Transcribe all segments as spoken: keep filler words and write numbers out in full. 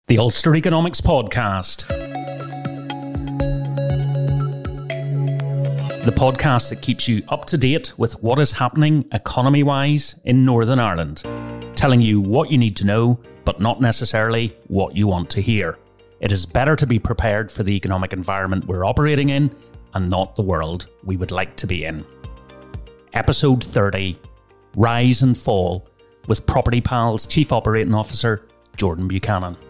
The Ulster Economics Podcast. The podcast that keeps you up to date with what is happening economy-wise in Northern Ireland, telling you what you need to know, but not necessarily what you want to hear. It is better to be prepared for the economic environment we're operating in and not the world we would like to be in. Episode thirty, Rise and Fall, with Property Pal's Chief Operating Officer, Jordan Buchanan.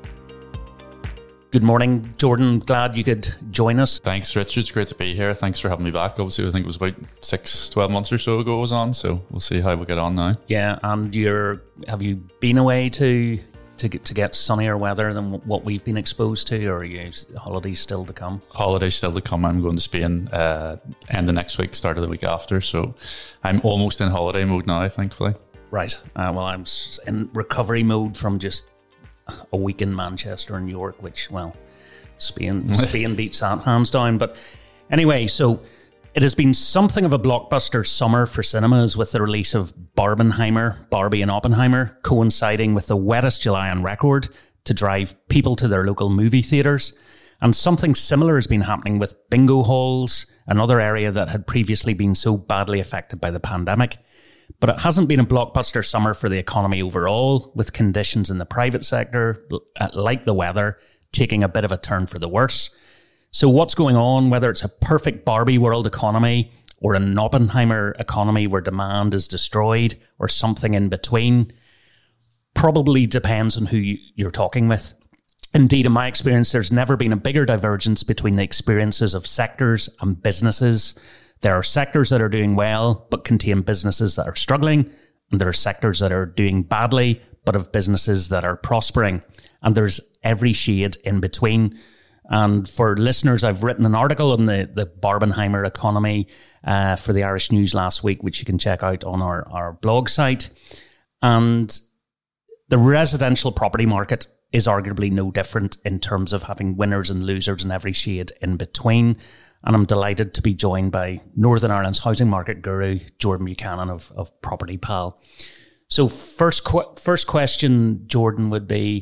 Good morning, Jordan. Glad you could join us. Thanks, Richard. It's great to be here. Thanks for having me back. Obviously, I think it was about six, twelve months or so ago I was on, so we'll see how we get on now. Yeah, and you're have you been away to to get, to get sunnier weather than what we've been exposed to, or are you holidays still to come? Holidays still to come. I'm going to Spain uh, end of next week, start of the week after, so I'm almost in holiday mode now, thankfully. Right. Uh, well, I'm in recovery mode from just a week in Manchester and York, which, well, Spain Spain beats that hands down. But anyway, so it has been something of a blockbuster summer for cinemas, with the release of Barbenheimer, Barbie and Oppenheimer, coinciding with the wettest July on record to drive people to their local movie theatres. And something similar has been happening with bingo halls, another area that had previously been so badly affected by the pandemic. But it hasn't been a blockbuster summer for the economy overall, with conditions in the private sector, like the weather, taking a bit of a turn for the worse. So what's going on, whether it's a perfect Barbie world economy or an Oppenheimer economy where demand is destroyed, or something in between, probably depends on who you're talking with. Indeed, in my experience, there's never been a bigger divergence between the experiences of sectors and businesses. There are sectors that are doing well, but contain businesses that are struggling. And there are sectors that are doing badly, but have businesses that are prospering. And there's every shade in between. And for listeners, I've written an article on the, the Barbenheimer economy uh, for the Irish News last week, which you can check out on our, our blog site. And the residential property market is arguably no different in terms of having winners and losers and every shade in between. And I'm delighted to be joined by Northern Ireland's housing market guru, Jordan Buchanan of, of Property Pal. So first qu- first question, Jordan, would be,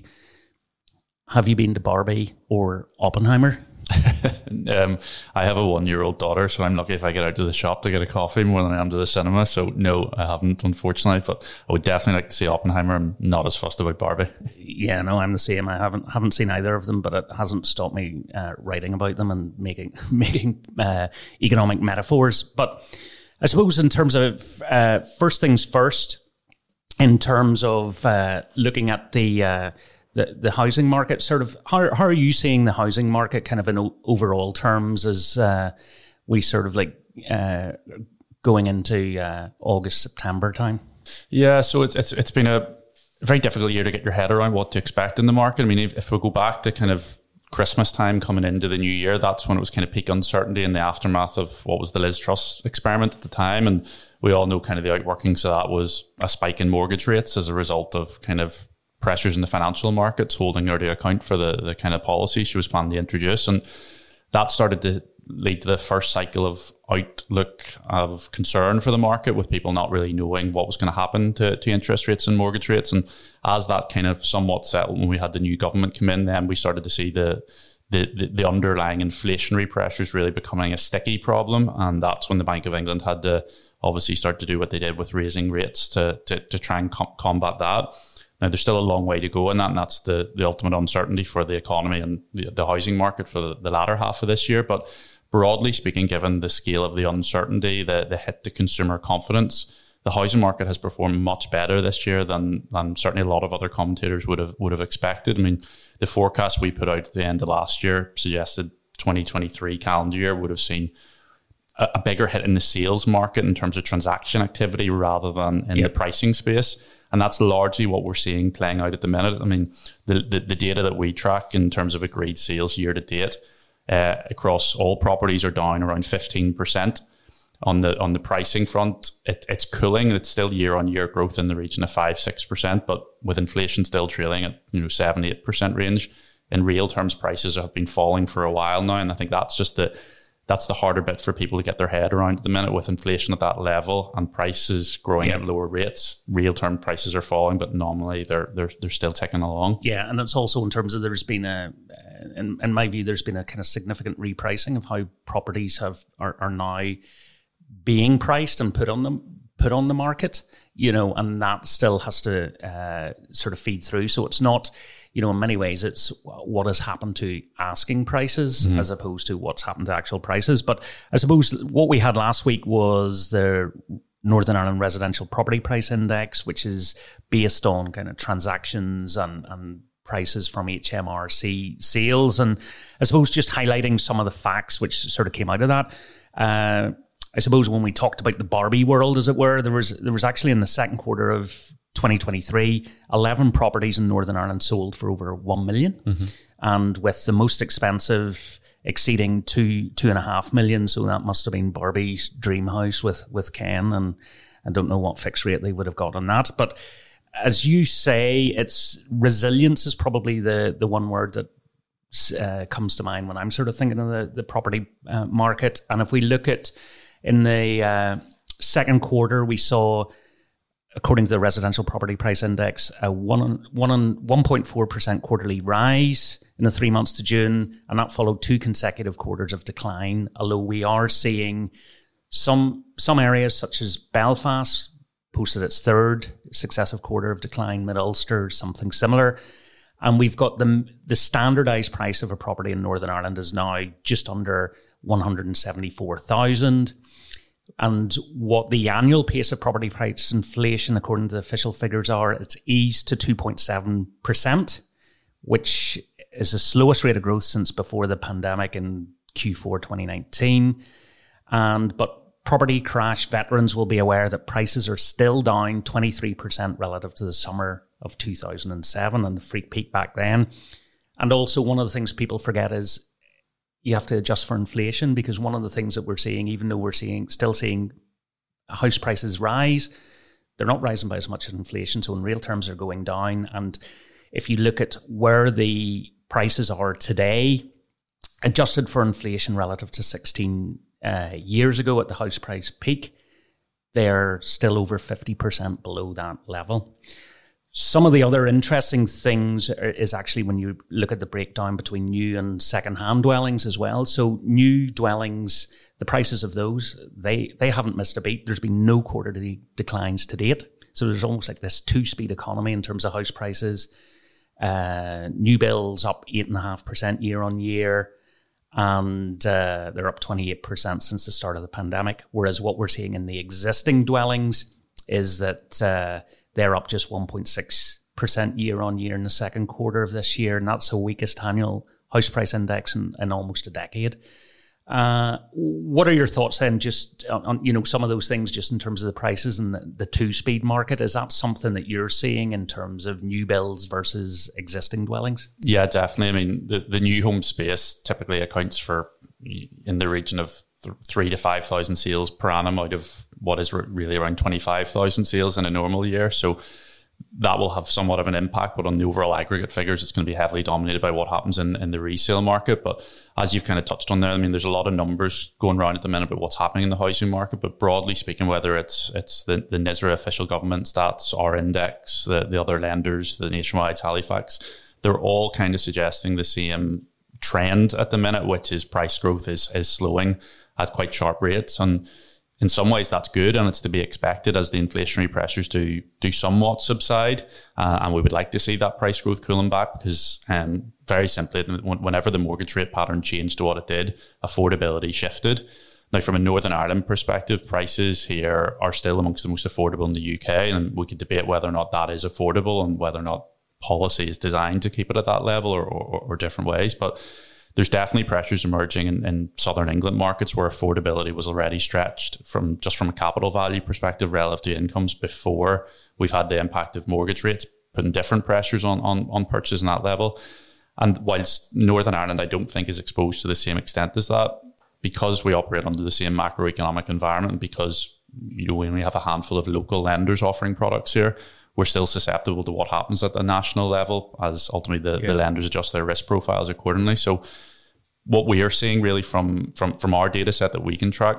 have you been to Barbie or Oppenheimer? um, I have a one-year-old daughter, so I'm lucky if I get out to the shop to get a coffee more than I am to the cinema. So no, I haven't, unfortunately. But I would definitely like to see Oppenheimer. I'm not as fussed about Barbie. Yeah, no, I'm the same. I haven't haven't seen either of them, but it hasn't stopped me uh, writing about them and making making uh, economic metaphors. But I suppose in terms of uh, first things first, in terms of uh, looking at the uh, The, the housing market, sort of, how, how are you seeing the housing market kind of in o- overall terms as uh, we sort of like uh, going into uh, August, September time? Yeah, so it's it's it's been a very difficult year to get your head around what to expect in the market. I mean, if, if we go back to kind of Christmas time coming into the new year, that's when it was kind of peak uncertainty in the aftermath of what was the Liz Truss experiment at the time. And we all know kind of the outworkings of that was a spike in mortgage rates as a result of kind of pressures in the financial markets holding her to account for the, the kind of policy she was planning to introduce. And that started to lead to the first cycle of outlook of concern for the market, with people not really knowing what was going to happen to, to interest rates and mortgage rates. And as that kind of somewhat settled, when we had the new government come in, then we started to see the the, the, the underlying inflationary pressures really becoming a sticky problem. And that's when the Bank of England had to obviously start to do what they did with raising rates to, to, to try and com- combat that. Now, there's still a long way to go in that, and that's the, the ultimate uncertainty for the economy and the, the housing market for the, the latter half of this year. But broadly speaking, given the scale of the uncertainty, the, the hit to consumer confidence, the housing market has performed much better this year than, than certainly a lot of other commentators would have would have expected. I mean, the forecast we put out at the end of last year suggested twenty twenty-three calendar year would have seen a, a bigger hit in the sales market in terms of transaction activity rather than in yep. the pricing space. And that's largely what we're seeing playing out at the minute. I mean, the, the, the data that we track in terms of agreed sales year to date uh, across all properties are down around fifteen percent. On the on the pricing front, it, it's cooling. It's still year-on-year growth in the region of five to six percent, but with inflation still trailing at you know seven to eight percent range. In real terms, prices have been falling for a while now, and I think that's just the that's the harder bit for people to get their head around at the minute, with inflation at that level and prices growing yeah. at lower rates. Real term prices are falling, but nominally they're they're they're still ticking along. Yeah, and it's also in terms of there's been a, in, in my view, there's been a kind of significant repricing of how properties have are, are now being priced and put on them put on the market. You know, and that still has to uh, sort of feed through. So it's not, you know, in many ways, it's what has happened to asking prices mm-hmm. as opposed to what's happened to actual prices. But I suppose what we had last week was the Northern Ireland Residential Property Price Index, which is based on kind of transactions and, and prices from H M R C sales. And I suppose just highlighting some of the facts which sort of came out of that. Uh, I suppose when we talked about the Barbie world, as it were, there was there was actually in the second quarter of twenty twenty-three, eleven properties in Northern Ireland sold for over one million. Mm-hmm. And with the most expensive exceeding two, two and a half million. So that must have been Barbie's dream house with, with Ken. And I don't know what fixed rate they would have got on that. But as you say, it's resilience is probably the, the one word that uh, comes to mind when I'm sort of thinking of the, the property uh, market. And if we look at in the uh, second quarter, we saw, according to the Residential Property Price Index, a one one one point four percent quarterly rise in the three months to June, and that followed two consecutive quarters of decline. Although we are seeing some some areas such as Belfast posted its third successive quarter of decline, Mid Ulster something similar, and we've got the the standardised price of a property in Northern Ireland is now just under one hundred seventy-four thousand. And what the annual pace of property price inflation, according to the official figures, are, it's eased to two point seven percent, which is the slowest rate of growth since before the pandemic in Q four twenty nineteen. And but property crash veterans will be aware that prices are still down twenty-three percent relative to the summer of two thousand seven and the freak peak back then. And also one of the things people forget is you have to adjust for inflation, because one of the things that we're seeing, even though we're seeing still seeing house prices rise, they're not rising by as much as inflation. So in real terms, they're going down. And if you look at where the prices are today, adjusted for inflation relative to sixteen uh, years ago at the house price peak, they're still over fifty percent below that level. Some of the other interesting things is actually when you look at the breakdown between new and second-hand dwellings as well. So new dwellings, the prices of those, they they haven't missed a beat. There's been no quarterly declines to date. So there's almost like this two-speed economy in terms of house prices. Uh, new builds up eight point five percent year on year, and uh, they're up twenty-eight percent since the start of the pandemic. Whereas what we're seeing in the existing dwellings is that uh, they're up just one point six percent year on year in the second quarter of this year, and that's the weakest annual house price index in, in almost a decade. Uh, what are your thoughts then, just on, on you know some of those things, just in terms of the prices and the, the two-speed market? Is that something that you're seeing in terms of new builds versus existing dwellings? Yeah, definitely. I mean, the, the new home space typically accounts for in the region of th- three to five thousand sales per annum out of what is re- really around twenty-five thousand sales in a normal year. So that will have somewhat of an impact, but on the overall aggregate figures, it's going to be heavily dominated by what happens in, in the resale market. But as you've kind of touched on there, I mean, there's a lot of numbers going around at the minute about what's happening in the housing market. But broadly speaking, whether it's it's the, the N I S R A official government stats, our index, the, the other lenders, the Nationwide, Halifax, they're all kind of suggesting the same trend at the minute, which is price growth is is slowing at quite sharp rates. And in some ways, that's good, and it's to be expected as the inflationary pressures do do somewhat subside. Uh, and we would like to see that price growth cooling back, because um, very simply, whenever the mortgage rate pattern changed to what it did, affordability shifted. Now, from a Northern Ireland perspective, prices here are still amongst the most affordable in the U K, and we could debate whether or not that is affordable and whether or not policy is designed to keep it at that level, or, or, or different ways. But there's definitely pressures emerging in, in southern England markets where affordability was already stretched from just from a capital value perspective relative to incomes before we've had the impact of mortgage rates putting different pressures on, on, on purchases in that level. And whilst Northern Ireland, I don't think, is exposed to the same extent as that, because we operate under the same macroeconomic environment, and because you know we only have a handful of local lenders offering products here, we're still susceptible to what happens at the national level, as ultimately the, yeah. the lenders adjust their risk profiles accordingly. So what we are seeing really from from from our data set that we can track.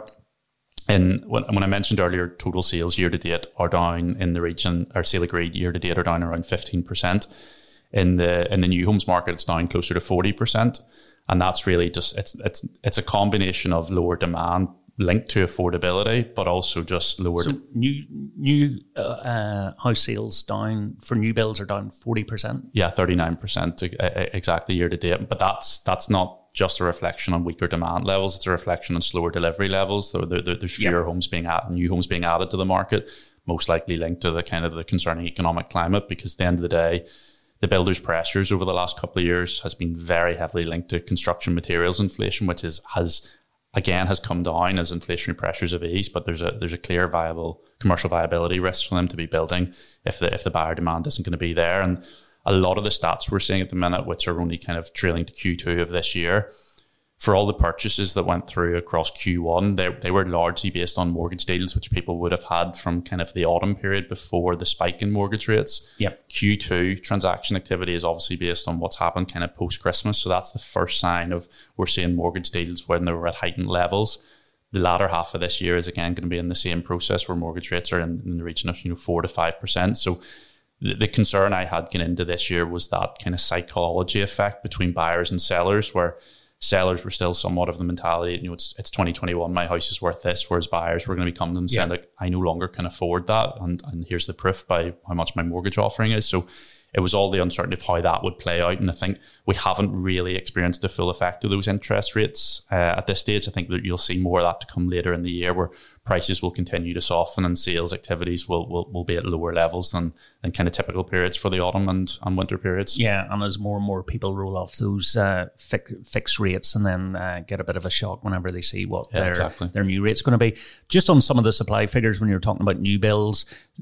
And when, when I mentioned earlier, total sales year to date are down in the region, or sale agreed year to date are down around fifteen percent. In the in the new homes market, it's down closer to forty percent. And that's really just, it's it's it's a combination of lower demand linked to affordability, but also just lower. So new new uh, uh, house sales down for new builds are down forty percent. Yeah, thirty-nine percent exactly year to date. But that's that's not just a reflection on weaker demand levels. It's a reflection on slower delivery levels. There, there, there's fewer yep. homes being added, new homes being added to the market, most likely linked to the kind of the concerning economic climate, because at the end of the day, the builders' pressures over the last couple of years has been very heavily linked to construction materials inflation, which is has again has come down as inflationary pressures have eased. But there's a there's a clear viable commercial viability risk for them to be building if the if the buyer demand isn't going to be there. And a lot of the stats we're seeing at the minute, which are only kind of trailing to Q two of this year, for all the purchases that went through across Q one, they, they were largely based on mortgage deals, which people would have had from kind of the autumn period before the spike in mortgage rates. Yep. Q two transaction activity is obviously based on what's happened kind of post-Christmas. So that's the first sign of we're seeing mortgage deals when they were at heightened levels. The latter half of this year is again going to be in the same process where mortgage rates are in, in the region of, you know, four to five percent. So the, the concern I had going into this year was that kind of psychology effect between buyers and sellers, where sellers were still somewhat of the mentality, you know, it's it's twenty twenty-one, my house is worth this, whereas buyers were going to be coming to them saying, yeah. like, I no longer can afford that, and, and here's the proof by how much my mortgage offering is. So it was all the uncertainty of how that would play out, and I think we haven't really experienced the full effect of those interest rates uh, at this stage. I think that you'll see more of that to come later in the year, where prices will continue to soften and sales activities will will, will be at lower levels than, than kind of typical periods for the autumn and, and winter periods. Yeah, and as more and more people roll off those uh, fi- fixed rates and then uh, get a bit of a shock whenever they see what yeah, their, exactly. their new rate's going to be. Just on some of the supply figures, when you're talking about new builds,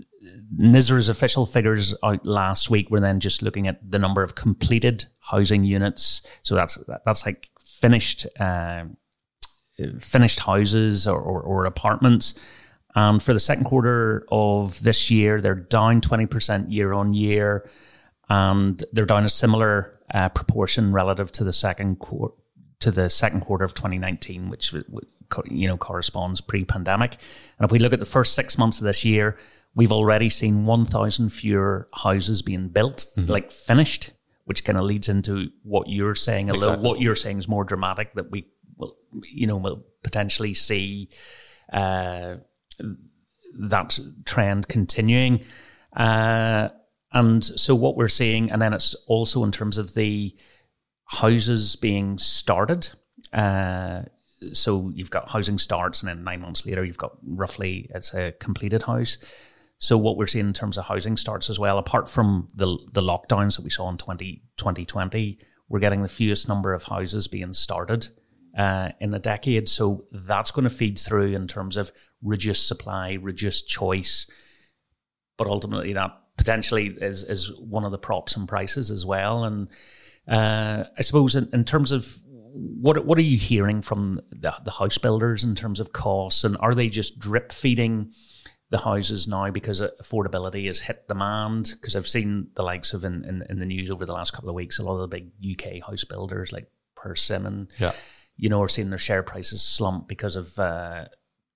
N I S R's official figures out last week were then just looking at the number of completed housing units. So that's that's like finished uh, finished houses or, or, or apartments. And for the second quarter of this year, they're down twenty percent year on year, and they're down a similar uh, proportion relative to the second quarter to the second quarter of twenty nineteen, which you know corresponds pre-pandemic. And if we look at the first six months of this year, we've already seen one thousand fewer houses being built, mm-hmm. like finished, which kind of leads into what you're saying. Although exactly. what you're saying is more dramatic, that we will, you know, will potentially see uh, that trend continuing. Uh, and so what we're seeing, and then it's also in terms of the houses being started. Uh, so you've got housing starts, and then nine months later, you've got roughly, it's a completed house. So what we're seeing in terms of housing starts as well, apart from the the lockdowns that we saw in twenty twenty, we're getting the fewest number of houses being started uh, in a decade. So that's going to feed through in terms of reduced supply, reduced choice. But ultimately that potentially is, is one of the props in prices as well. And uh, I suppose in, in terms of what what are you hearing from the, the house builders in terms of costs? And are they just drip feeding the houses now because affordability has hit demand? Because I've seen the likes of in, in, in the news over the last couple of weeks, a lot of the big U K house builders like Persimmon, yeah. you know, are seeing their share prices slump because of uh,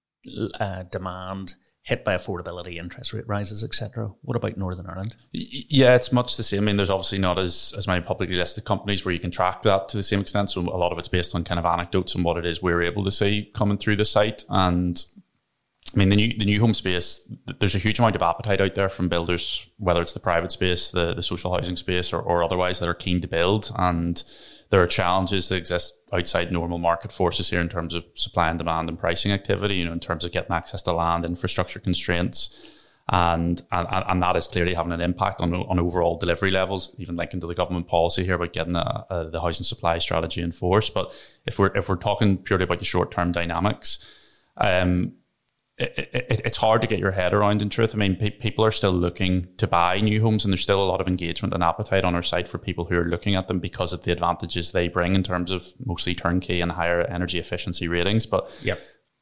uh, demand hit by affordability, interest rate rises, et cetera. What about Northern Ireland? Yeah, it's much the same. I mean, there's obviously not as, as many publicly listed companies where you can track that to the same extent. So a lot of it's based on kind of anecdotes and what it is we're able to see coming through the site. And I mean, the new the new home space, there's a huge amount of appetite out there from builders, whether it's the private space, the, the social housing space, or, or otherwise, that are keen to build. And there are challenges that exist outside normal market forces here in terms of supply and demand and pricing activity, you know, in terms of getting access to land, infrastructure constraints. And and, and that is clearly having an impact on, on overall delivery levels, even linking to the government policy here about getting a, a, the housing supply strategy in force. But if we're, if we're talking purely about the short-term dynamics, um, It, it, it's hard to get your head around, in truth. I mean, pe- people are still looking to buy new homes, and there's still a lot of engagement and appetite on our site for people who are looking at them because of the advantages they bring in terms of mostly turnkey and higher energy efficiency ratings. But yep.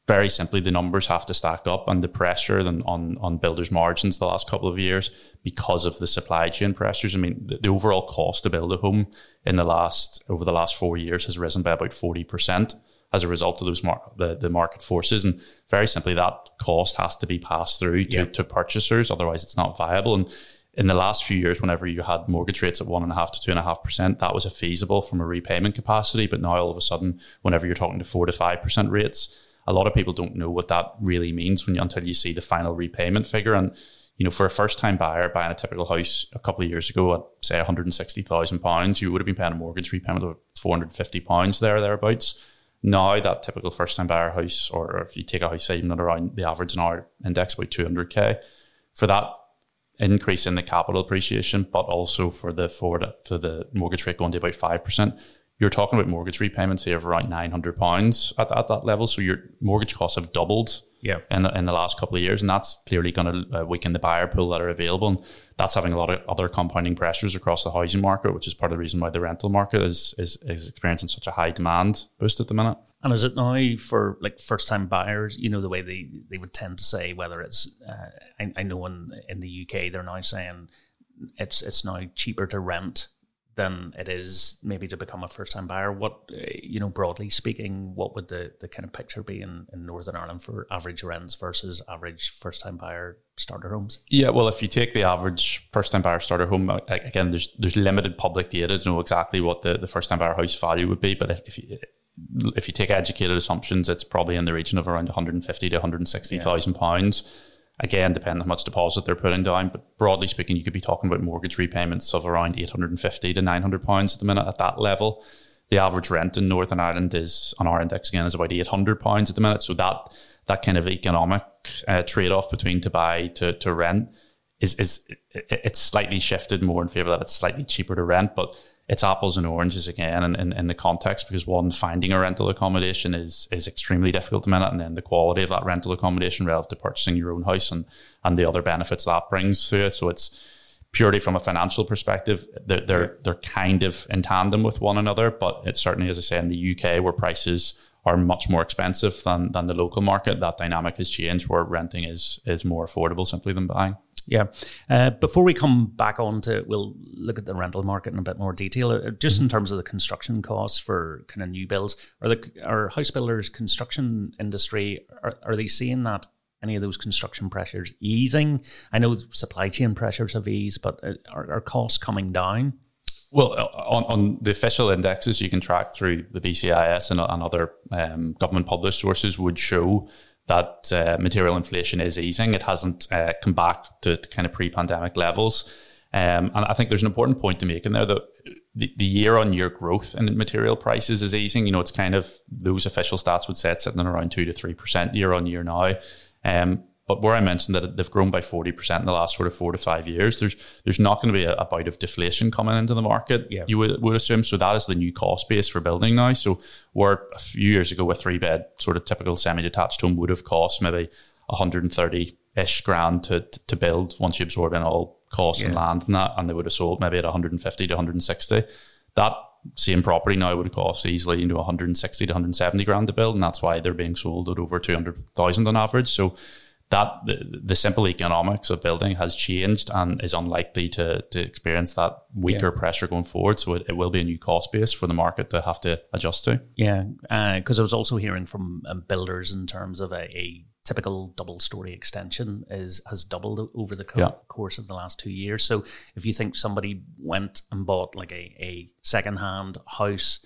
very simply, the numbers have to stack up, and the pressure on, on, on builders' margins the last couple of years because of the supply chain pressures. I mean, the, the overall cost to build a home in the last over the last four years has risen by about forty percent as a result of those mar- the, the market forces. And very simply, that cost has to be passed through to, yep. to purchasers, otherwise it's not viable. And in the last few years, whenever you had mortgage rates at one and a half to two and a half percent, that was a feasible from a repayment capacity. But now all of a sudden, whenever you're talking to four to five percent rates, a lot of people don't know what that really means when you, until you see the final repayment figure. And, you know, for a first time buyer buying a typical house a couple of years ago at say one hundred sixty thousand pounds, you would have been paying a mortgage repayment of four hundred fifty pounds there, thereabouts. Now that typical first time buyer house, or if you take a house even at around the average in our index, about two hundred K, for that increase in the capital appreciation, but also for the for the, for the mortgage rate going to about five percent, you're talking about mortgage repayments here of around nine hundred pounds at, at that level. So your mortgage costs have doubled yeah. in, the, in the last couple of years, and that's clearly going to uh, weaken the buyer pool that are available. And that's having a lot of other compounding pressures across the housing market, which is part of the reason why the rental market is, is, is experiencing such a high demand boost at the minute. And is it now for like first time buyers, you know, the way they, they would tend to say whether it's, uh, I, I know in, in the U K, they're now saying it's it's now cheaper to rent than it is maybe to become a first time buyer. What, uh, you know, broadly speaking, what would the, the kind of picture be in, in Northern Ireland for average rents versus average first time buyer starter homes? Yeah, well, if you take the average first time buyer starter home, again, there's there's limited public data to know exactly what the, the first time buyer house value would be. But if, if you if you take educated assumptions, it's probably in the region of around one hundred fifty to one hundred sixty thousand yeah. pounds. Again, depending on how much deposit they're putting down. But broadly speaking, you could be talking about mortgage repayments of around eight hundred fifty to nine hundred pounds at the minute at that level. The average rent in Northern Ireland is, on our index again, is about eight hundred pounds at the minute. So that that kind of economic uh, trade-off between to buy to, to rent is, is it's slightly shifted more in favour that it's slightly cheaper to rent, but it's apples and oranges again in, in, in the context, because one, finding a rental accommodation is is extremely difficult at the minute, and then the quality of that rental accommodation relative to purchasing your own house and, and the other benefits that brings to it. So it's purely from a financial perspective, they're, they're, they're kind of in tandem with one another, but it's certainly, as I say, in the U K where prices are much more expensive than, than the local market, that dynamic has changed where renting is is more affordable simply than buying. Yeah. Uh, before we come back on to, we'll look at the rental market in a bit more detail, uh, just mm-hmm. in terms of the construction costs for kind of new builds. Are the are house builders, construction industry, are, are they seeing that any of those construction pressures easing? I know supply chain pressures have eased, but are, are costs coming down? Well, on, on the official indexes you can track through the B C I S and, and other um, government published sources would show that uh, material inflation is easing. It hasn't uh, come back to, to kind of pre-pandemic levels. Um, and I think there's an important point to make in there that the, the year-on-year growth in material prices is easing. You know, it's kind of, those official stats would say it's sitting at around two to three percent year-on-year now. Um, but where I mentioned that they've grown by forty percent in the last sort of four to five years, there's there's not going to be a, a bout of deflation coming into the market, yeah. you would, would assume. So that is the new cost base for building now. So where a few years ago, a three-bed sort of typical semi-detached home would have cost maybe one hundred thirty-ish grand to, to build once you absorb in all costs yeah. and land and that, and they would have sold maybe at one hundred fifty to one hundred sixty. That same property now would have cost easily, you know, one hundred sixty to one hundred seventy grand to build, and that's why they're being sold at over two hundred thousand on average. So that the, the simple economics of building has changed and is unlikely to to experience that weaker yeah. pressure going forward. So it, it will be a new cost base for the market to have to adjust to. Yeah, because uh, I was also hearing from um, builders in terms of a, a typical double-story extension is has doubled over the co- yeah. course of the last two years. So if you think somebody went and bought like a, a second-hand house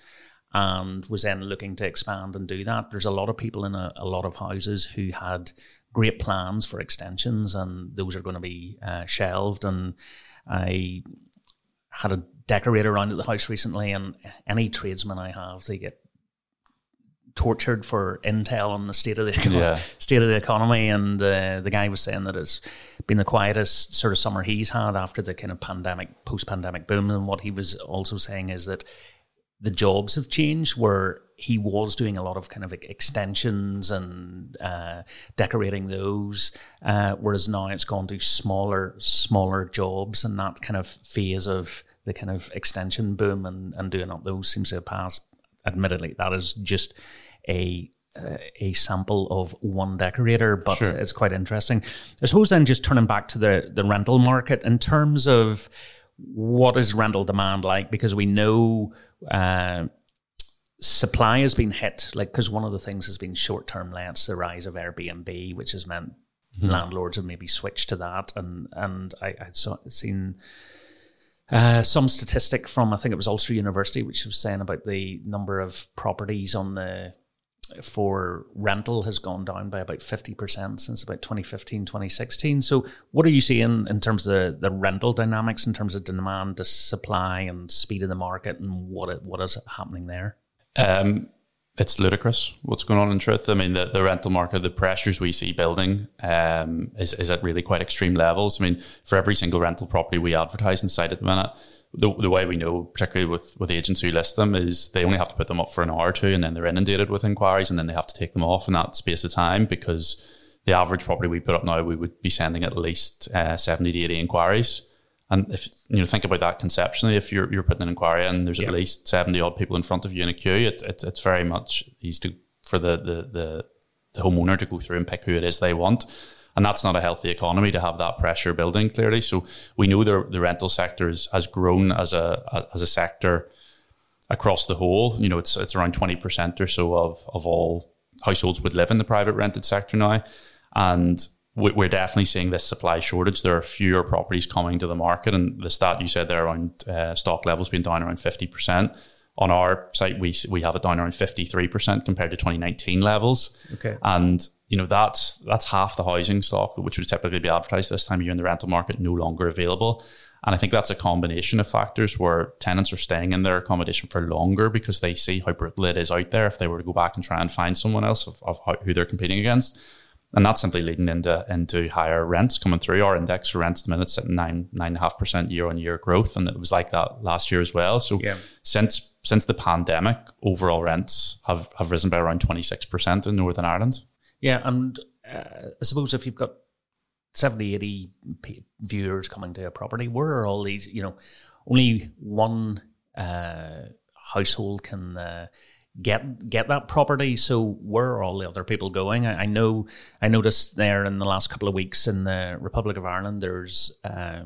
and was then looking to expand and do that, there's a lot of people in a, a lot of houses who had great plans for extensions, and those are going to be uh, shelved. And I had a decorator around at the house recently, and any tradesman I have, they get tortured for intel on the state of the yeah. state of the economy. And uh, the guy was saying that it's been the quietest sort of summer he's had after the kind of pandemic, post-pandemic boom. And what he was also saying is that the jobs have changed, where he was doing a lot of kind of extensions and uh, decorating those, uh, whereas now it's gone to smaller, smaller jobs, and that kind of phase of the kind of extension boom and, and doing up those seems to have passed. Admittedly, that is just a uh, a sample of one decorator, but Sure. it's quite interesting. I suppose then just turning back to the, the rental market in terms of what is rental demand like, because we know uh, supply has been hit, like, because one of the things has been short-term lets, the rise of Airbnb, which has meant mm-hmm. landlords have maybe switched to that. And and I, I'd saw, seen uh, some statistic from, I think it was Ulster University, which was saying about the number of properties on the for rental has gone down by about fifty percent since about twenty fifteen, twenty sixteen. So what are you seeing in terms of the, the rental dynamics, in terms of demand, the supply and speed of the market, and what it, what is happening there? Um, it's ludicrous what's going on in truth. I mean, the, the rental market, the pressures we see building um, is, is at really quite extreme levels. I mean, for every single rental property we advertise and site at the minute, the, the way we know, particularly with, with agents who list them, is they only have to put them up for an hour or two, and then they're inundated with inquiries, and then they have to take them off in that space of time, because the average property we put up now, we would be sending at least uh, seventy to eighty inquiries. And if you know, think about that conceptually, if you're you're putting an inquiry in, there's yep. at least seventy odd people in front of you in a queue. It, it it's very much easy to, for the, the the the homeowner to go through and pick who it is they want, and that's not a healthy economy to have that pressure building clearly. So we know the the rental sector is, has grown as a as a sector across the whole. You know, it's it's around twenty percent or so of of all households would live in the private rented sector now, and we're definitely seeing this supply shortage. There are fewer properties coming to the market, and the stat you said there around uh, stock levels being down around fifty percent. On our site, we we have it down around fifty-three percent compared to twenty nineteen levels. Okay, and you know that's that's half the housing stock, which would typically be advertised this time of year in the rental market, no longer available. And I think that's a combination of factors where tenants are staying in their accommodation for longer because they see how brutal it is out there if they were to go back and try and find someone else of, of how, who they're competing against. And that's simply leading into into higher rents coming through. Our index for rents at the minute is at nine nine and a half percent year on year growth, and it was like that last year as well. So yeah. since since the pandemic, overall rents have, have risen by around twenty six percent in Northern Ireland. Yeah, and uh, I suppose if you've got seventy, eighty p- viewers coming to a property, where are all these? You know, only one uh, household can. Uh, get get that property, so where are all the other people going? I, I know I noticed there in the last couple of weeks in the Republic of Ireland, there's uh,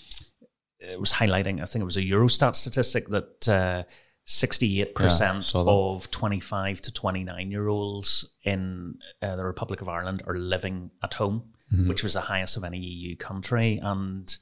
it was highlighting, I think it was a Eurostat statistic that uh, sixty-eight percent yeah, of twenty-five to twenty-nine year olds in uh, the Republic of Ireland are living at home, mm-hmm. which was the highest of any E U country. And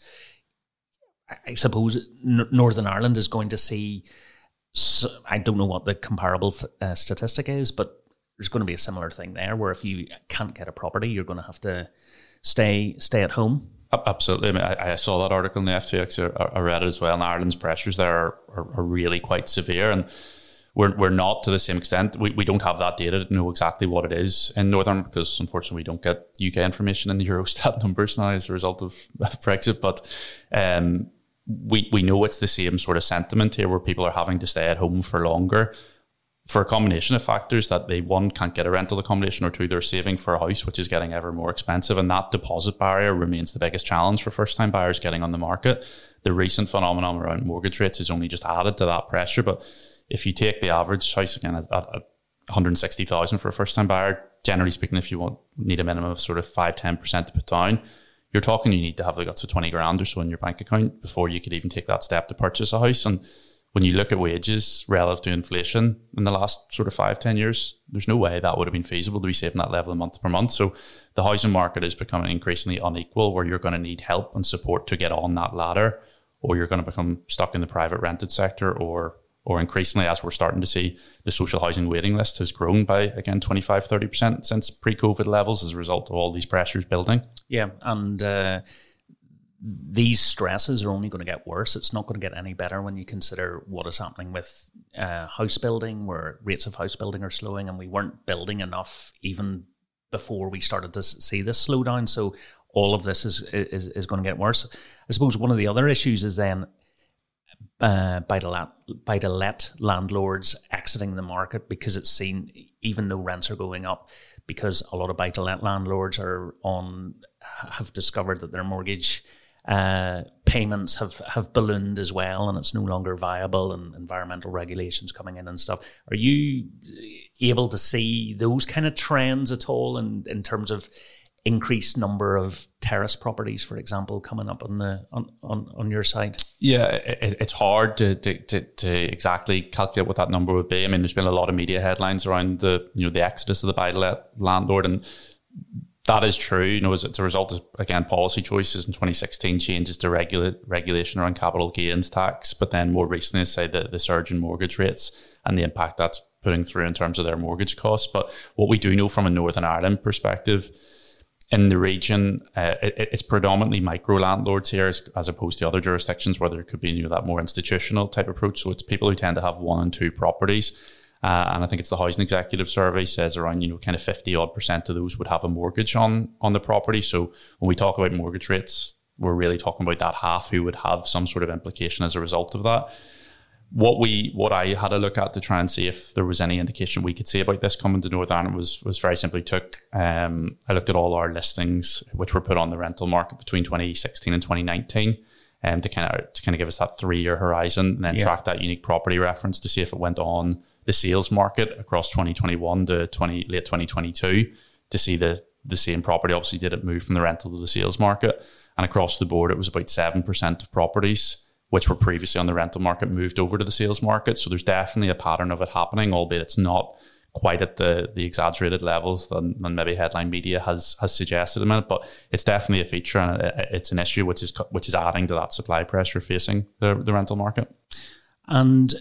I suppose N- Northern Ireland is going to see, so I don't know what the comparable uh, statistic is, but there's going to be a similar thing there, where if you can't get a property, you're going to have to stay stay at home. Absolutely. I mean, I, I saw that article in the F T X. I, I read it as well. And Ireland's pressures there are, are, are really quite severe, and we're we're not to the same extent. We we don't have that data to know exactly what it is in Northern, because unfortunately we don't get U K information in the Eurostat numbers now as a result of Brexit. But um. We we know it's the same sort of sentiment here, where people are having to stay at home for longer for a combination of factors, that they, one, can't get a rental accommodation, or two, they're saving for a house, which is getting ever more expensive. And that deposit barrier remains the biggest challenge for first-time buyers getting on the market. The recent phenomenon around mortgage rates has only just added to that pressure. But if you take the average house, again, at, at one hundred sixty thousand for a first-time buyer, generally speaking, if you want need a minimum of sort of five to ten percent to put down, you're talking you need to have the guts of twenty grand or so in your bank account before you could even take that step to purchase a house. And when you look at wages relative to inflation in the last sort of five, ten years, there's no way that would have been feasible to be saving that level a month per month. So the housing market is becoming increasingly unequal, where you're going to need help and support to get on that ladder, or you're going to become stuck in the private rented sector, or or increasingly, as we're starting to see, the social housing waiting list has grown by, again, twenty-five, thirty percent since pre-COVID levels as a result of all these pressures building. Yeah, and uh, these stresses are only going to get worse. It's not going to get any better when you consider what is happening with uh, house building, where rates of house building are slowing, and we weren't building enough even before we started to see this slowdown. So all of this is is, is going to get worse. I suppose one of the other issues is then Uh, buy-to-let, buy-to-let landlords exiting the market, because it's seen, even though rents are going up, because a lot of buy-to-let landlords are on have discovered that their mortgage uh, payments have, have ballooned as well, and it's no longer viable, and environmental regulations coming in and stuff. Are you able to see those kind of trends at all in, in terms of increased number of terrace properties, for example, coming up on the on, on, on your site? Yeah, it, it's hard to, to, to, to exactly calculate what that number would be. I mean, there's been a lot of media headlines around the you know the exodus of the buy-to-let landlord, and that is true. You know, as it's a result of, again, policy choices in twenty sixteen, changes to regula- regulation around capital gains tax, but then more recently, say the, the surge in mortgage rates and the impact that's putting through in terms of their mortgage costs. But what we do know from a Northern Ireland perspective, in the region, uh, it, it's predominantly micro landlords here as, as opposed to other jurisdictions where there could be you know, that more institutional type approach. So it's people who tend to have one and two properties. Uh, and I think it's the Housing Executive Survey says around, you know, kind of fifty odd percent of those would have a mortgage on, on the property. So when we talk about mortgage rates, we're really talking about that half who would have some sort of implication as a result of that. What we, what I had a look at to try and see if there was any indication we could see about this coming to Northern Ireland was, was very simply took, um, I looked at all our listings, which were put on the rental market between twenty sixteen and twenty nineteen, um, to kind of, to kind of give us that three year horizon, and then yeah. track that unique property reference to see if it went on the sales market across twenty twenty-one to twenty, late twenty twenty-two, to see the, the same property. Obviously, did it move from the rental to the sales market? And across the board, it was about seven percent of properties which were previously on the rental market moved over to the sales market. So there's definitely a pattern of it happening, albeit it's not quite at the the exaggerated levels than, than maybe headline media has has suggested a minute. But it's definitely a feature, and it, it's an issue which is which is adding to that supply pressure facing the, the rental market. And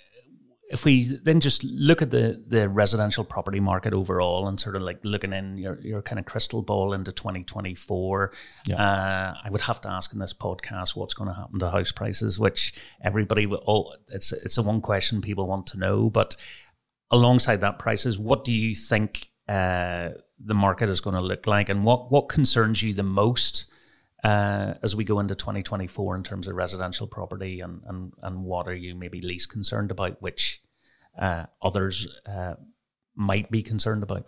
if we then just look at the, the residential property market overall and sort of like looking in your, your kind of crystal ball into twenty twenty-four, yeah. uh, I would have to ask in this podcast what's going to happen to house prices, which everybody will, oh, it's, it's the one question people want to know. But alongside that prices, what do you think uh, the market is going to look like, and what, what concerns you the most Uh, as we go into twenty twenty-four in terms of residential property, and, and, and what are you maybe least concerned about, which uh, others uh, might be concerned about?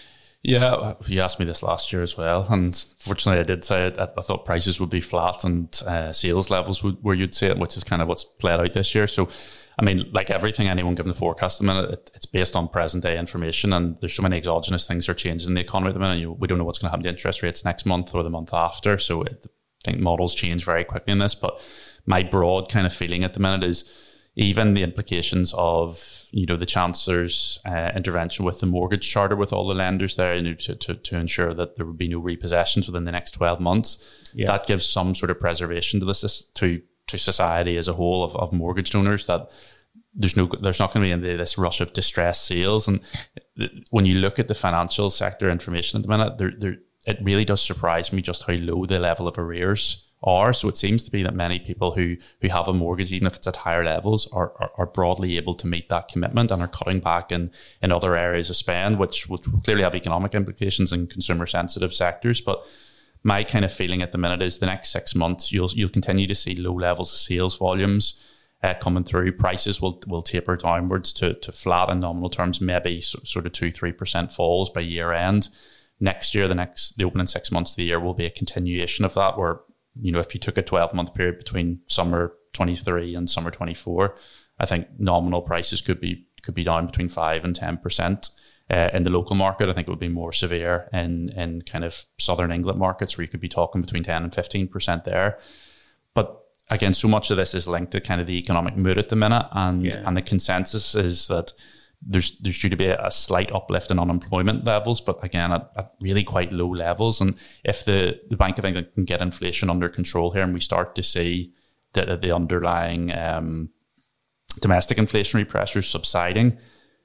Yeah, you asked me this last year as well, and fortunately I did say it. I thought prices would be flat and uh, sales levels would, where you'd see it, which is kind of what's played out this year. So, I mean, like everything, anyone given the forecast at the minute, it, it's based on present day information, and there's so many exogenous things are changing in the economy at the minute. You know, we don't know what's going to happen to interest rates next month or the month after. So it, I think models change very quickly in this. But my broad kind of feeling at the minute is even the implications of, you know, the Chancellor's uh, intervention with the mortgage charter with all the lenders there, you know, to, to, to ensure that there would be no repossessions within the next twelve months. Yeah. That gives some sort of preservation to this, to to society as a whole of, of mortgage owners, that there's no there's not going to be this rush of distressed sales. And when you look at the financial sector information at the minute, there there it really does surprise me just how low the level of arrears are. So it seems to be that many people who who have a mortgage, even if it's at higher levels, are are, are broadly able to meet that commitment and are cutting back in, in other areas of spend, which would clearly have economic implications in consumer sensitive sectors. But my kind of feeling at the minute is the next six months you'll you'll continue to see low levels of sales volumes uh, coming through. Prices will will taper downwards to to flat in nominal terms, maybe so, sort of two three percent falls by year end. Next year, the next the opening six months of the year will be a continuation of that, where, you know, if you took a twelve month period between summer twenty-three and summer twenty-four, I think nominal prices could be could be down between five and ten percent. Uh, in the local market, I think it would be more severe in in kind of southern England markets, where you could be talking between ten and fifteen percent there. But again, so much of this is linked to kind of the economic mood at the minute, and yeah. and the consensus is that there's there's due to be a, a slight uplift in unemployment levels, but again at, at really quite low levels. And if the, the Bank of England can get inflation under control here, and we start to see the the underlying um, domestic inflationary pressures subsiding,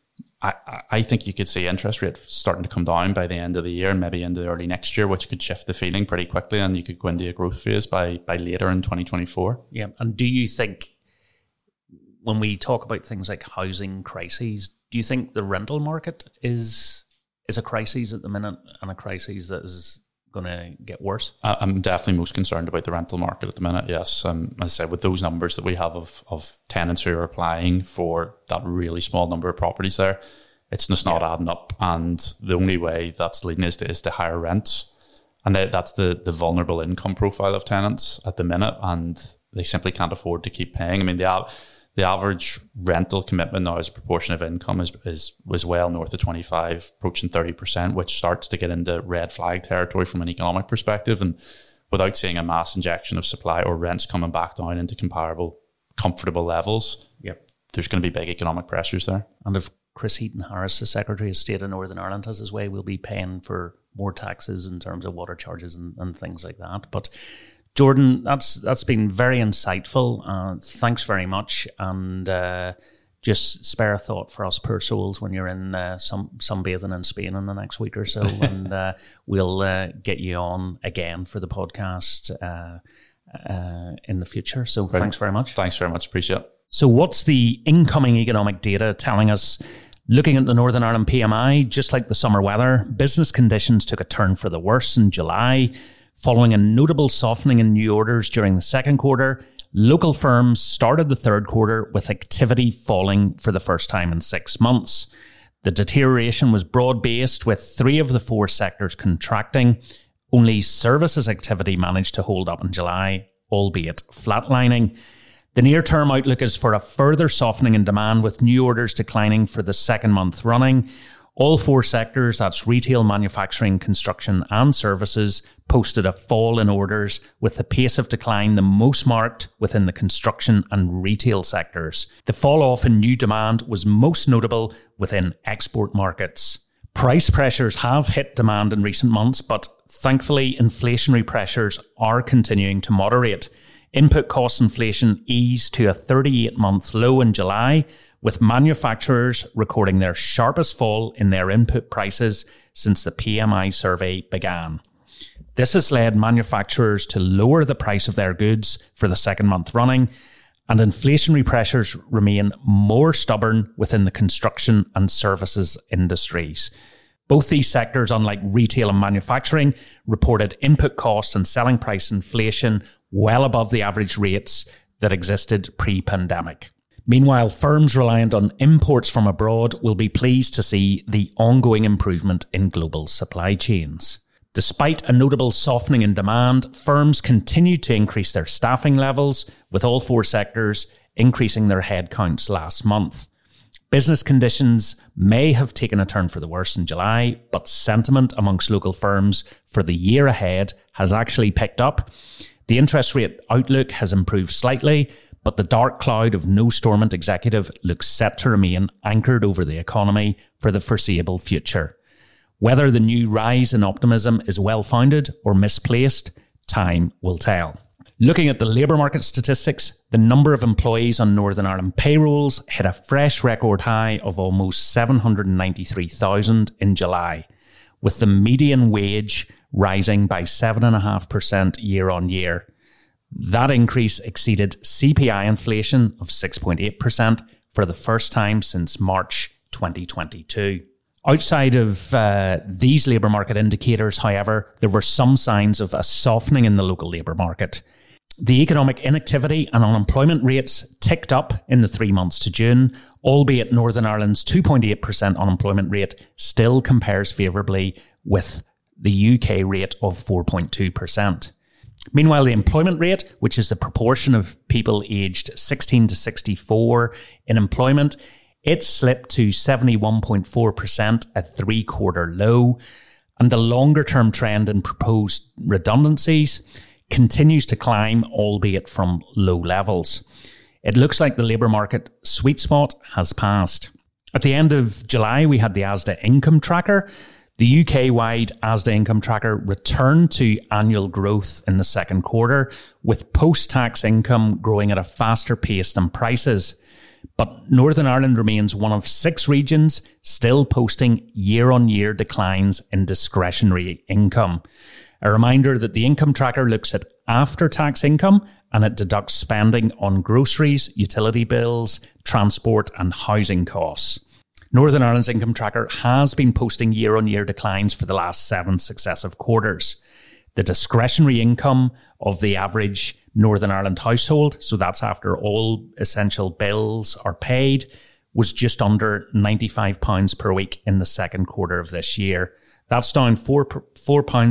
I, I think you could see interest rates starting to come down by the end of the year and maybe into the early next year, which could shift the feeling pretty quickly, and you could go into a growth phase by by later in twenty twenty-four. Yeah, and do you think, when we talk about things like housing crises, do you think the rental market is is a crisis at the minute, and a crisis that is going to get worse? I'm definitely most concerned about the rental market at the minute, yes. Um, as I said, with those numbers that we have of, of tenants who are applying for that really small number of properties there, it's just not yeah. adding up. And the only way that's leading is to, is to higher rents. And they, that's the, the vulnerable income profile of tenants at the minute, and they simply can't afford to keep paying. I mean, the the average rental commitment now as a proportion of income is, is was well north of twenty-five, approaching thirty percent, which starts to get into red flag territory from an economic perspective. And without seeing a mass injection of supply or rents coming back down into comparable, comfortable levels, yep, there's going to be big economic pressures there. And if Chris Heaton-Harris, the Secretary of State of Northern Ireland, has his way, we'll be paying for more taxes in terms of water charges and, and things like that. But Jordan, that's that's been very insightful. Uh, thanks very much. And uh, just spare a thought for us poor souls when you're in uh, some sunbathing in Spain in the next week or so. And uh, we'll uh, get you on again for the podcast uh, uh, in the future. So Brilliant. Thanks very much. Thanks very much. Appreciate it. So what's the incoming economic data telling us? Looking at the Northern Ireland P M I, just like the summer weather, business conditions took a turn for the worse in July. Following a notable softening in new orders during the second quarter, local firms started the third quarter with activity falling for the first time in six months. The deterioration was broad-based, with three of the four sectors contracting. Only services activity managed to hold up in July, albeit flatlining. The near-term outlook is for a further softening in demand, with new orders declining for the second month running. All four sectors, that's retail, manufacturing, construction and services, posted a fall in orders, with the pace of decline the most marked within the construction and retail sectors. The fall-off in new demand was most notable within export markets. Price pressures have hit demand in recent months, but thankfully inflationary pressures are continuing to moderate. Input cost inflation eased to a thirty-eight month low in July, with manufacturers recording their sharpest fall in their input prices since the P M I survey began. This has led manufacturers to lower the price of their goods for the second month running, and inflationary pressures remain more stubborn within the construction and services industries. Both these sectors, unlike retail and manufacturing, reported input cost and selling price inflation well above the average rates that existed pre-pandemic. Meanwhile, firms reliant on imports from abroad will be pleased to see the ongoing improvement in global supply chains. Despite a notable softening in demand, firms continue to increase their staffing levels, with all four sectors increasing their headcounts last month. Business conditions may have taken a turn for the worse in July, but sentiment amongst local firms for the year ahead has actually picked up. The interest rate outlook has improved slightly, but the dark cloud of no Stormont executive looks set to remain anchored over the economy for the foreseeable future. Whether the new rise in optimism is well-founded or misplaced, time will tell. Looking at the labour market statistics, the number of employees on Northern Ireland payrolls hit a fresh record high of almost seven hundred ninety-three thousand in July, with the median wage rising by seven point five percent year on year. That increase exceeded C P I inflation of six point eight percent for the first time since March twenty twenty-two. Outside of uh, these labour market indicators, however, there were some signs of a softening in the local labour market. The economic inactivity and unemployment rates ticked up in the three months to June, albeit Northern Ireland's two point eight percent unemployment rate still compares favourably with the U K rate of four point two percent. Meanwhile, the employment rate, which is the proportion of people aged sixteen to sixty-four in employment, it slipped to seventy-one point four percent, a three-quarter low, and the longer-term trend in proposed redundancies continues to climb, albeit from low levels. It looks like the labour market sweet spot has passed. At the end of July, we had the Asda Income Tracker. The U K-wide Asda Income Tracker returned to annual growth in the second quarter, with post-tax income growing at a faster pace than prices. But Northern Ireland remains one of six regions still posting year-on-year declines in discretionary income. A reminder that the Income Tracker looks at after-tax income, and it deducts spending on groceries, utility bills, transport and housing costs. Northern Ireland's Income Tracker has been posting year-on-year declines for the last seven successive quarters. The discretionary income of the average Northern Ireland household, so that's after all essential bills are paid, was just under ninety-five pounds per week in the second quarter of this year. That's down four, four pounds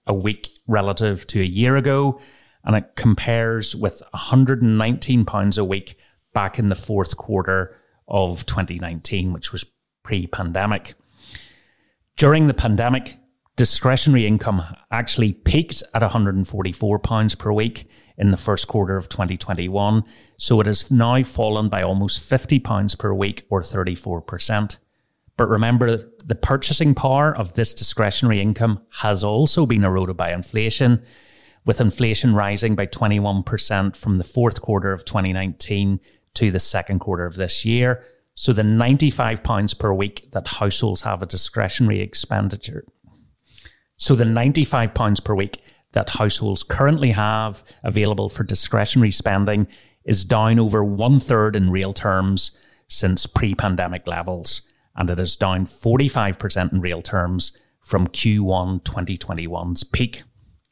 a week relative to a year ago, and it compares with one hundred nineteen pounds a week back in the fourth quarter of twenty nineteen, which was pre-pandemic. During the pandemic, discretionary income actually peaked at one hundred forty-four pounds per week in the first quarter of twenty twenty-one, so it has now fallen by almost fifty pounds per week, or thirty-four percent. But remember, the purchasing power of this discretionary income has also been eroded by inflation, with inflation rising by twenty-one percent from the fourth quarter of twenty nineteen to the second quarter of this year. So the ninety-five pounds per week that households have a discretionary expenditure. So the ninety-five pounds per week that households currently have available for discretionary spending is down over one third in real terms since pre-pandemic levels, and it is down forty-five percent in real terms from Q one twenty twenty-one's peak.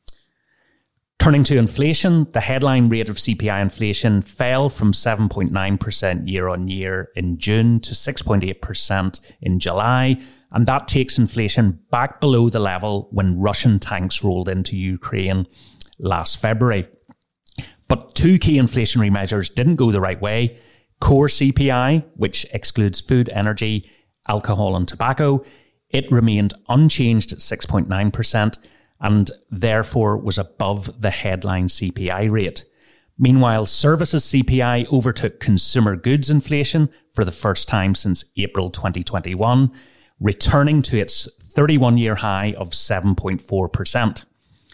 Turning to inflation, the headline rate of C P I inflation fell from seven point nine percent year on year in June to six point eight percent in July, and that takes inflation back below the level when Russian tanks rolled into Ukraine last February. But two key inflationary measures didn't go the right way. Core C P I, which excludes food, energy, alcohol and tobacco, it remained unchanged at six point nine percent and therefore was above the headline C P I rate. Meanwhile, services C P I overtook consumer goods inflation for the first time since April twenty twenty-one, returning to its thirty-one-year high of seven point four percent.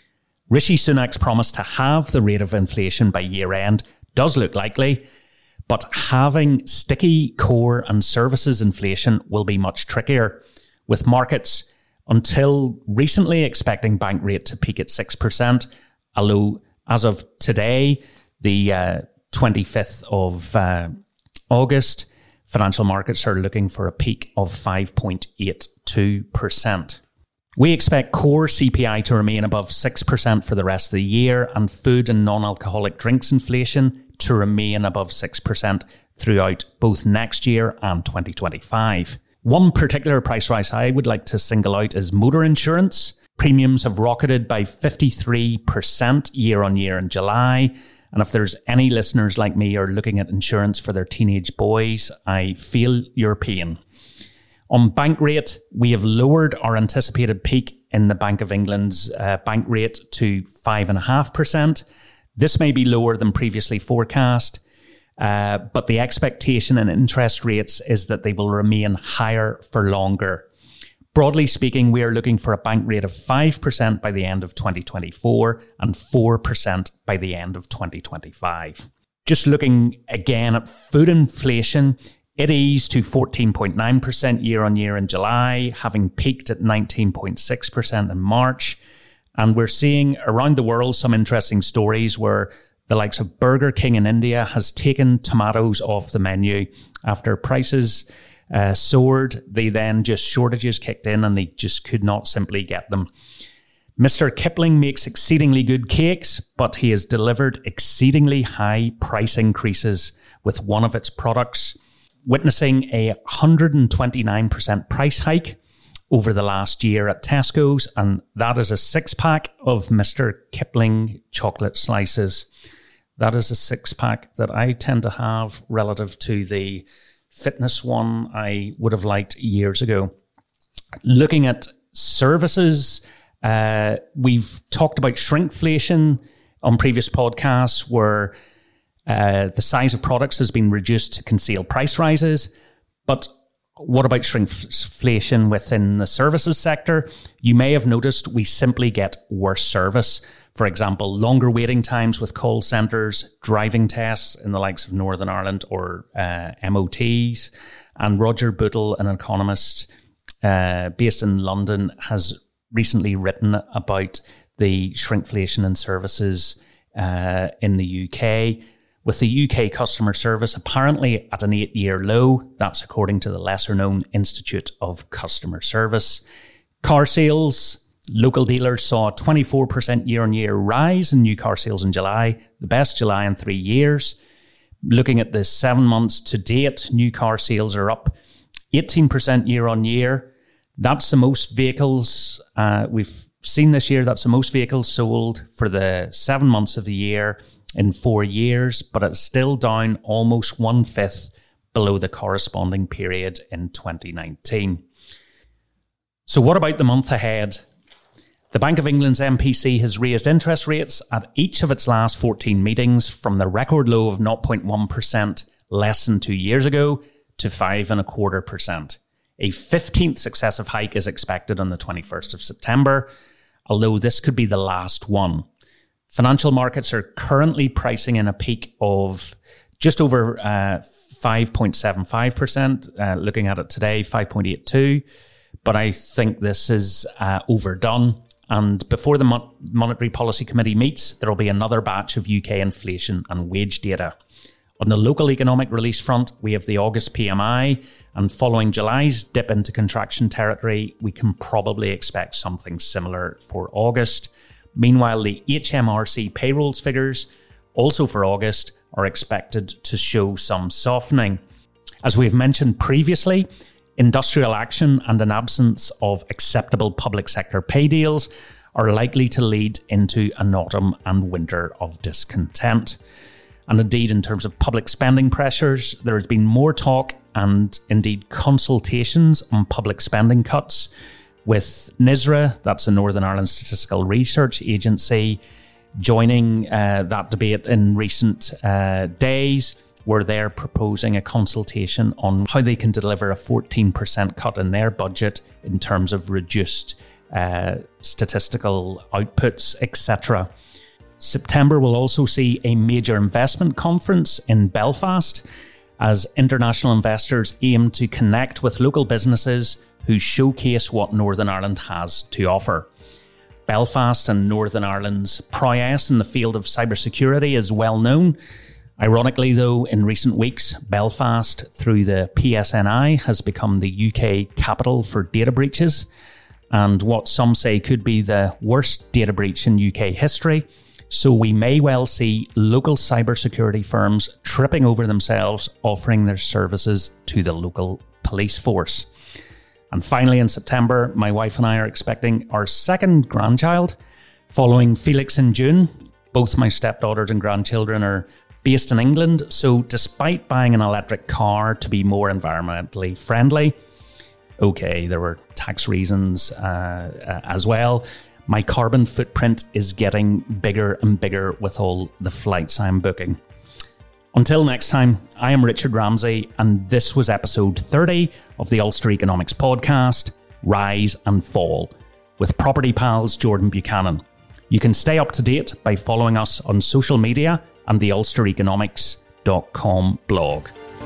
Rishi Sunak's promise to halve the rate of inflation by year-end does look likely, but having sticky core and services inflation will be much trickier, with markets until recently expecting bank rate to peak at six percent, although as of today, the uh, twenty-fifth of uh, August, financial markets are looking for a peak of five point eight two percent. We expect core C P I to remain above six percent for the rest of the year, and food and non-alcoholic drinks inflation to remain above six percent throughout both next year and twenty twenty-five. One particular price rise I would like to single out is motor insurance. Premiums have rocketed by fifty-three percent year on year in July. And if there's any listeners like me are looking at insurance for their teenage boys, I feel your pain. On bank rate, we have lowered our anticipated peak in the Bank of England's uh, bank rate to five point five percent. This may be lower than previously forecast, uh, but the expectation in interest rates is that they will remain higher for longer. Broadly speaking, we are looking for a bank rate of five percent by the end of twenty twenty-four and four percent by the end of twenty twenty-five. Just looking again at food inflation, it eased to fourteen point nine percent year on year in July, having peaked at nineteen point six percent in March. And we're seeing around the world some interesting stories where the likes of Burger King in India has taken tomatoes off the menu after prices uh, soared. They then just shortages kicked in and they just could not simply get them. Mister Kipling makes exceedingly good cakes, but he has delivered exceedingly high price increases with one of its products, witnessing a one hundred twenty-nine percent price hike over the last year at Tesco's, and that is a six-pack of Mister Kipling chocolate slices. That is a six-pack that I tend to have relative to the fitness one I would have liked years ago. Looking at services, uh, we've talked about shrinkflation on previous podcasts where uh, the size of products has been reduced to conceal price rises, but what about shrinkflation within the services sector? You may have noticed we simply get worse service. For example, longer waiting times with call centres, driving tests in the likes of Northern Ireland or uh, M O Ts. And Roger Bootle, an economist uh, based in London, has recently written about the shrinkflation in services uh, in the U K. With the U K customer service apparently at an eight-year low, that's according to the lesser-known Institute of Customer Service. Car sales, local dealers saw a twenty-four percent year-on-year rise in new car sales in July, the best July in three years. Looking at the seven months to date, new car sales are up eighteen percent year-on-year. That's the most vehicles uh, we've seen this year. That's the most vehicles sold for the seven months of the year in four years, but it's still down almost one-fifth below the corresponding period in twenty nineteen. So what about the month ahead? The Bank of England's M P C has raised interest rates at each of its last fourteen meetings from the record low of zero point one percent less than two years ago to five and a quarter percent. A fifteenth successive hike is expected on the twenty-first of September, although this could be the last one. Financial markets are currently pricing in a peak of just over uh, five point seven five percent. Uh, looking at it today, five point eight two. But I think this is uh, overdone. And before the Mon- Monetary Policy Committee meets, there will be another batch of U K inflation and wage data. On the local economic release front, we have the August P M I, and following July's dip into contraction territory, we can probably expect something similar for August. Meanwhile, the H M R C payrolls figures, also for August, are expected to show some softening. As we've mentioned previously, industrial action and an absence of acceptable public sector pay deals are likely to lead into an autumn and winter of discontent. And indeed, in terms of public spending pressures, there has been more talk and indeed consultations on public spending cuts, with NISRA, that's the Northern Ireland Statistical Research Agency, joining uh, that debate in recent uh, days, where they're proposing a consultation on how they can deliver a fourteen percent cut in their budget in terms of reduced uh, statistical outputs, et cetera. September will also see a major investment conference in Belfast as international investors aim to connect with local businesses who showcase what Northern Ireland has to offer. Belfast and Northern Ireland's prowess in the field of cybersecurity is well known. Ironically, though, in recent weeks, Belfast, through the P S N I, has become the U K capital for data breaches, and what some say could be the worst data breach in U K history. So we may well see local cybersecurity firms tripping over themselves, offering their services to the local police force. And finally, in September, my wife and I are expecting our second grandchild, following Felix in June. Both my stepdaughters and grandchildren are based in England, so despite buying an electric car to be more environmentally friendly, okay, there were tax reasons uh, uh, as well, my carbon footprint is getting bigger and bigger with all the flights I'm booking. Until next time, I am Richard Ramsey, and this was episode thirty of the Ulster Economics podcast, Rise and Fall, with Property Pals Jordan Buchanan. You can stay up to date by following us on social media and the ulster economics dot com blog.